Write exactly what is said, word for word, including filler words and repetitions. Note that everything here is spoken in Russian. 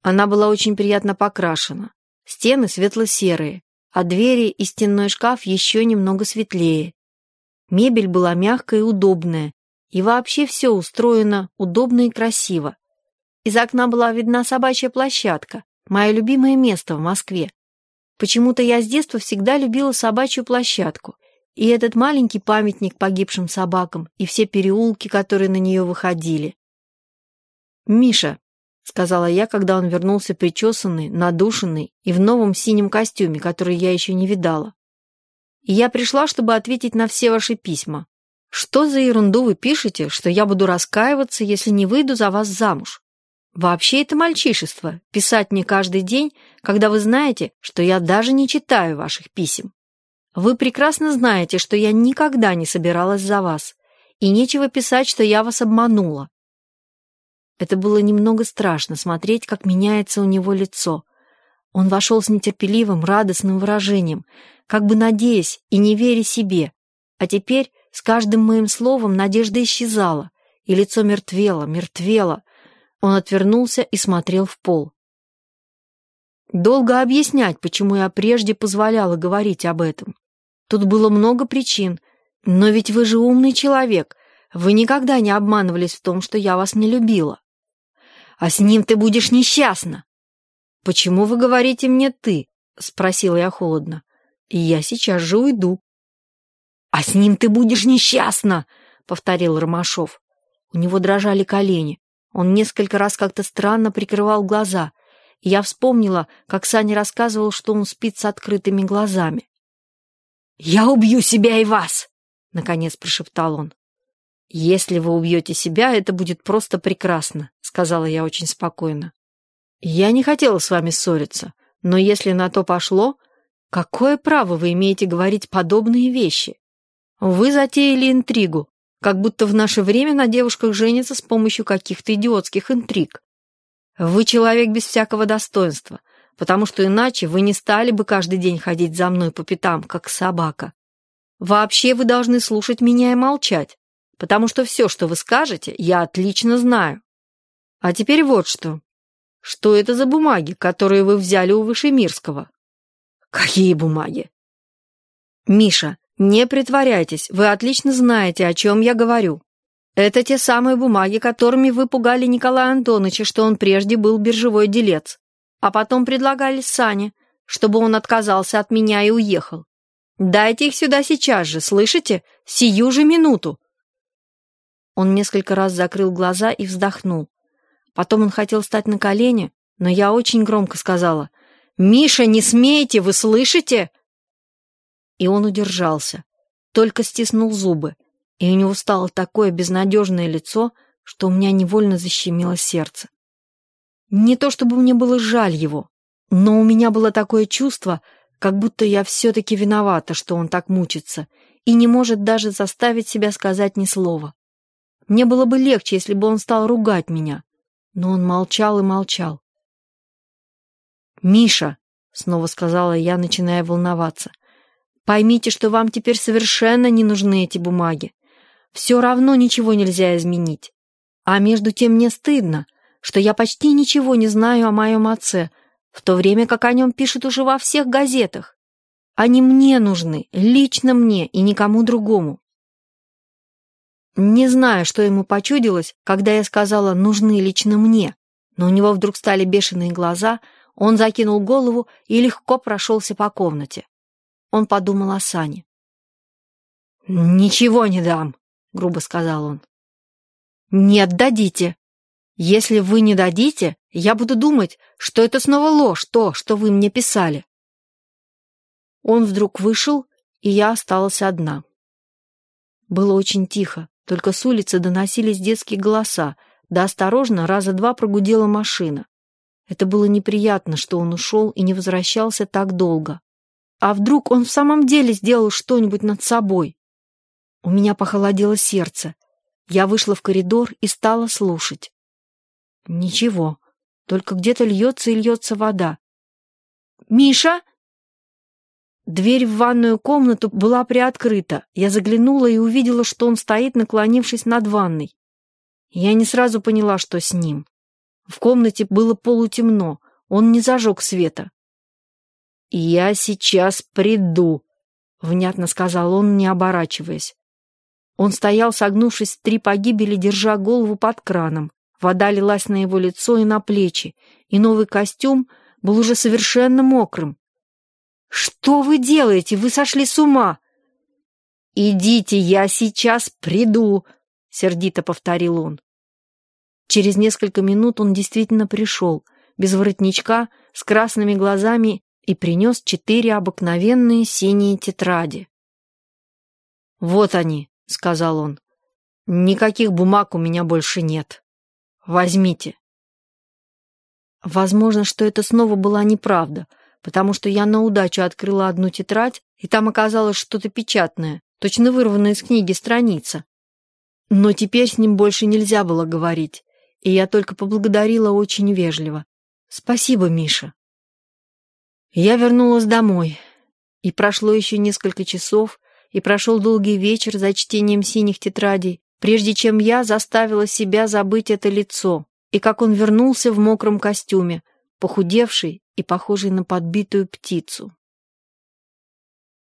Она была очень приятно покрашена. Стены светло-серые, а двери и стенной шкаф еще немного светлее. Мебель была мягкая и удобная, и вообще все устроено удобно и красиво. Из окна была видна собачья площадка, мое любимое место в Москве. Почему-то я с детства всегда любила собачью площадку, и этот маленький памятник погибшим собакам, и все переулки, которые на нее выходили. «Миша», — сказала я, когда он вернулся причесанный, надушенный и в новом синем костюме, который я еще не видала. «И я пришла, чтобы ответить на все ваши письма. Что за ерунду вы пишете, что я буду раскаиваться, если не выйду за вас замуж? Вообще это мальчишество, писать мне каждый день, когда вы знаете, что я даже не читаю ваших писем. Вы прекрасно знаете, что я никогда не собиралась за вас, и нечего писать, что я вас обманула». Это было немного страшно смотреть, как меняется у него лицо. Он вошел с нетерпеливым, радостным выражением, как бы надеясь и не веря себе, а теперь с каждым моим словом надежда исчезала, и лицо мертвело, мертвело. Он отвернулся и смотрел в пол. Долго объяснять, почему я прежде позволяла говорить об этом. Тут было много причин, но ведь вы же умный человек, вы никогда не обманывались в том, что я вас не любила. А с ним ты будешь несчастна. Почему вы говорите мне «ты»? Спросила я холодно. И я сейчас же уйду. А с ним ты будешь несчастна, повторил Ромашов. У него дрожали колени. Он несколько раз как-то странно прикрывал глаза, и я вспомнила, как Саня рассказывал, что он спит с открытыми глазами. «Я убью себя и вас!» — наконец прошептал он. «Если вы убьете себя, это будет просто прекрасно», — сказала я очень спокойно. «Я не хотела с вами ссориться, но если на то пошло, какое право вы имеете говорить подобные вещи? Вы затеяли интригу, как будто в наше время на девушках женятся с помощью каких-то идиотских интриг. Вы человек без всякого достоинства, потому что иначе вы не стали бы каждый день ходить за мной по пятам, как собака. Вообще вы должны слушать меня и молчать, потому что все, что вы скажете, я отлично знаю. А теперь вот что. Что это за бумаги, которые вы взяли у Вышемирского?» «Какие бумаги?» «Миша, не притворяйтесь, вы отлично знаете, о чем я говорю. Это те самые бумаги, которыми вы пугали Николая Антоновича, что он прежде был биржевой делец, а потом предлагали Сане, чтобы он отказался от меня и уехал. Дайте их сюда сейчас же, слышите? Сию же минуту!» Он несколько раз закрыл глаза и вздохнул. Потом он хотел встать на колени, но я очень громко сказала: «Миша, не смейте, вы слышите?» И он удержался, только стиснул зубы, и у него стало такое безнадежное лицо, что у меня невольно защемило сердце. Не то чтобы мне было жаль его, но у меня было такое чувство, как будто я все-таки виновата, что он так мучится, и не может даже заставить себя сказать ни слова. Мне было бы легче, если бы он стал ругать меня, но он молчал и молчал. «Миша», — снова сказала я, начиная волноваться, — «поймите, что вам теперь совершенно не нужны эти бумаги. Все равно ничего нельзя изменить. А между тем мне стыдно, что я почти ничего не знаю о моем отце, в то время как о нем пишут уже во всех газетах. Они мне нужны, лично мне и никому другому». Не знаю, что ему почудилось, когда я сказала «нужны лично мне», но у него вдруг стали бешеные глаза, он закинул голову и легко прошелся по комнате. Он подумал о Сане. «Ничего не дам», — грубо сказал он. «Нет, дадите. Если вы не дадите, я буду думать, что это снова ложь, то, что вы мне писали». Он вдруг вышел, и я осталась одна. Было очень тихо, только с улицы доносились детские голоса, да осторожно раза два прогудела машина. Это было неприятно, что он ушел и не возвращался так долго. А вдруг он в самом деле сделал что-нибудь над собой? У меня похолодело сердце. Я вышла в коридор и стала слушать. Ничего, только где-то льется и льется вода. «Миша!» Дверь в ванную комнату была приоткрыта. Я заглянула и увидела, что он стоит, наклонившись над ванной. Я не сразу поняла, что с ним. В комнате было полутемно, он не зажег света. «Я сейчас приду», — внятно сказал он, не оборачиваясь. Он стоял, согнувшись в три погибели, держа голову под краном. Вода лилась на его лицо и на плечи, и новый костюм был уже совершенно мокрым. «Что вы делаете? Вы сошли с ума!» «Идите, я сейчас приду», — сердито повторил он. Через несколько минут он действительно пришел, без воротничка, с красными глазами, и принес четыре обыкновенные синие тетради. «Вот они», — сказал он. «Никаких бумаг у меня больше нет. Возьмите». Возможно, что это снова была неправда, потому что я на удачу открыла одну тетрадь, и там оказалось что-то печатное, точно вырванная из книги страница. Но теперь с ним больше нельзя было говорить, и я только поблагодарила очень вежливо. «Спасибо, Миша». Я вернулась домой, и прошло еще несколько часов, и прошел долгий вечер за чтением синих тетрадей, прежде чем я заставила себя забыть это лицо, и как он вернулся в мокром костюме, похудевший и похожий на подбитую птицу.